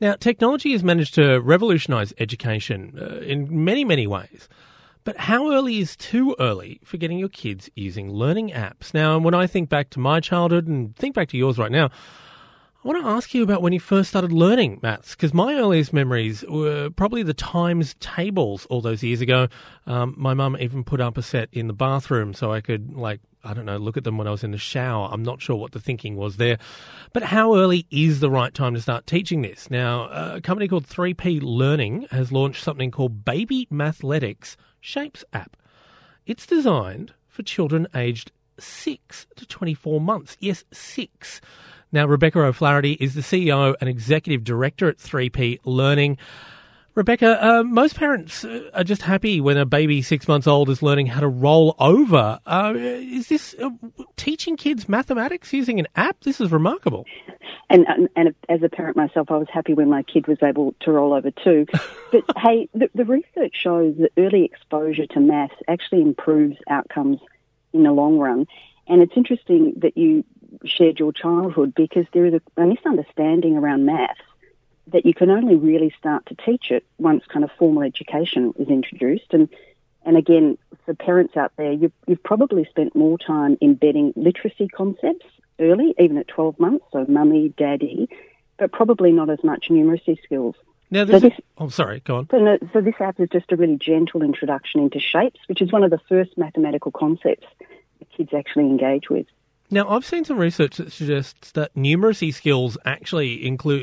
Now, technology has managed to revolutionise education in many, many ways. But how early is too early for getting your kids using learning apps? Now, when I think back to my childhood and think back to yours right now, I want to ask you about when you first started learning maths, because my earliest memories were probably the times tables all those years ago. My mum even put up a set in the bathroom so I could, look at them when I was in the shower. I'm not sure what the thinking was there. But how early is the right time to start teaching this? Now, a company called 3P Learning has launched something called Baby Mathletics Shapes app. It's designed for children aged 6 to 24 months. Yes, 6. Now, Rebecca O'Flaherty is the CEO and Executive Director at 3P Learning. Rebecca, most parents are just happy when a baby 6 months old is learning how to roll over. Is this teaching kids mathematics using an app? This is remarkable. And as a parent myself, I was happy when my kid was able to roll over too. But hey, the research shows that early exposure to maths actually improves outcomes in the long run. And it's interesting that you shared your childhood, because there is a misunderstanding around maths that you can only really start to teach it once kind of formal education is introduced. And again, for parents out there, you've probably spent more time embedding literacy concepts early, even at 12 months, so mummy, daddy, but probably not as much numeracy skills. Now, sorry, go on. So this app is just a really gentle introduction into shapes, which is one of the first mathematical concepts that kids actually engage with. Now, I've seen some research that suggests that numeracy skills actually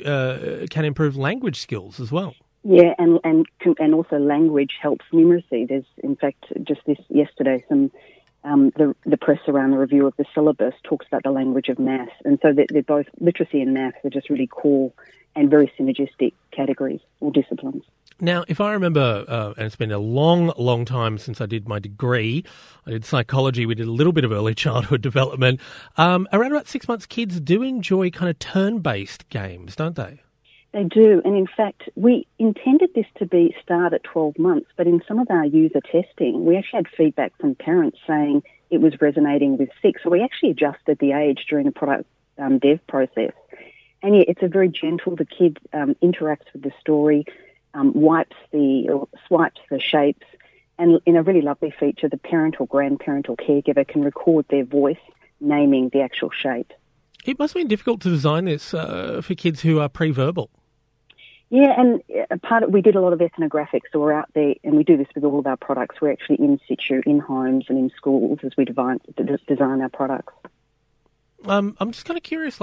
can improve language skills as well. Yeah, and also language helps numeracy. There's, in fact, just this yesterday, the press around the review of the syllabus talks about the language of maths, and so they're both literacy and maths are just really core and very synergistic categories or disciplines. Now, if I remember, and it's been a long, long time since I did my degree, I did psychology, we did a little bit of early childhood development. Around about 6 months, kids do enjoy kind of turn-based games, don't they? They do, and in fact, we intended this to start at 12 months, but in some of our user testing, we actually had feedback from parents saying it was resonating with 6, so we actually adjusted the age during the product dev process. And yeah, it's a very gentle, the kid interacts with the story, swipes the shapes, and in a really lovely feature, the parent or grandparent or caregiver can record their voice naming the actual shape. It must have been difficult to design this for kids who are pre-verbal. Yeah, and we did a lot of ethnographics, so we're out there, and we do this with all of our products. We're actually in situ, in homes and in schools as we design our products. I'm just kind of curious,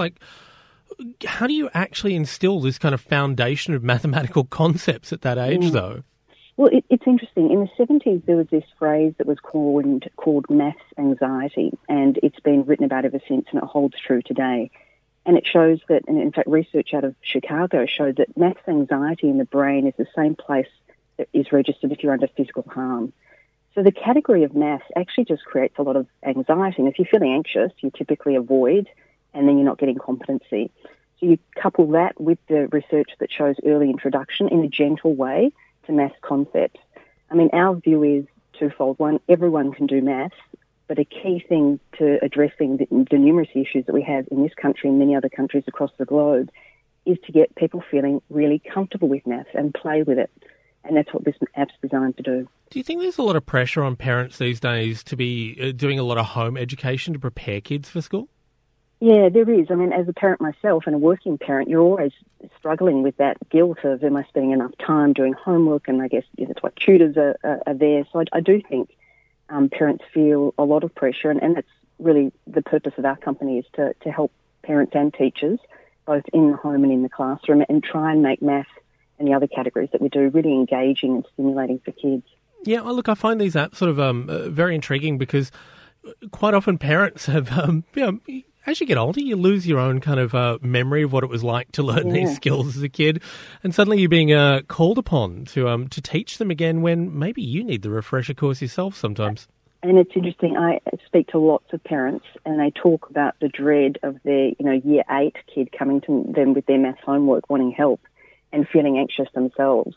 how do you actually instill this kind of foundation of mathematical concepts at that age, though? Well, it's interesting. In the 70s, there was this phrase that was called maths anxiety, and it's been written about ever since, and it holds true today. And it shows that, and in fact, research out of Chicago showed that maths anxiety in the brain is the same place that is registered if you're under physical harm. So the category of maths actually just creates a lot of anxiety. And if you're feeling anxious, you typically avoid, and then you're not getting competency. So you couple that with the research that shows early introduction in a gentle way to maths concepts. I mean, our view is twofold. One, everyone can do maths, but a key thing to addressing the numeracy issues that we have in this country and many other countries across the globe is to get people feeling really comfortable with maths and play with it. And that's what this app's designed to do. Do you think there's a lot of pressure on parents these days to be doing a lot of home education to prepare kids for school? Yeah, there is. I mean, as a parent myself and a working parent, you're always struggling with that guilt of, am I spending enough time doing homework? And I guess that's why tutors are there. So I do think parents feel a lot of pressure, and that's really the purpose of our company, is to help parents and teachers, both in the home and in the classroom, and try and make maths and the other categories that we do really engaging and stimulating for kids. Yeah, well, look, I find these apps sort of very intriguing because quite often parents have, as you get older, you lose your own kind of memory of what it was like to learn these skills as a kid, and suddenly you're being called upon to teach them again when maybe you need the refresher course yourself sometimes. And it's interesting. I speak to lots of parents, and they talk about the dread of their, year 8 kid coming to them with their maths homework, wanting help, and feeling anxious themselves.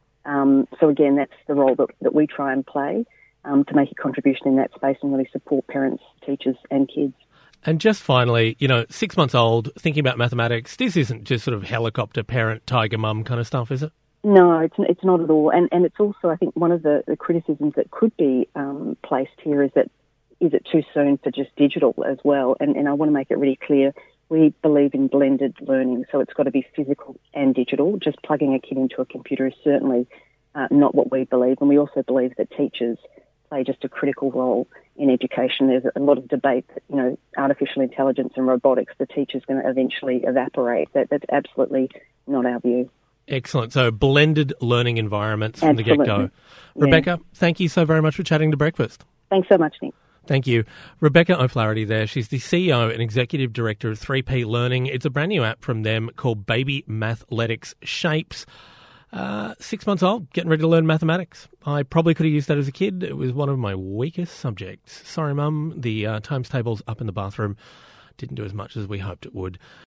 So again, that's the role that we try and play to make a contribution in that space and really support parents, teachers, and kids. And just finally, 6 months old, thinking about mathematics, this isn't just sort of helicopter parent, tiger mum kind of stuff, is it? No, it's not at all. And it's also, I think, one of the criticisms that could be placed here is it too soon for just digital as well? And I want to make it really clear, we believe in blended learning, so it's got to be physical and digital. Just plugging a kid into a computer is certainly not what we believe. And we also believe that teachers play just a critical role in education. There's a lot of debate that, artificial intelligence and robotics, the teacher's going to eventually evaporate. That's absolutely not our view. Excellent. So blended learning environments from Absolutely. the get-go. Rebecca, thank you so very much for chatting to Breakfast. Thanks so much, Nick. Thank you. Rebecca O'Flaherty there. She's the CEO and Executive Director of 3P Learning. It's a brand new app from them called Baby Mathletics Shapes. 6 months old, getting ready to learn mathematics. I probably could have used that as a kid. It was one of my weakest subjects. Sorry, Mum. The times table's up in the bathroom. Didn't do as much as we hoped it would.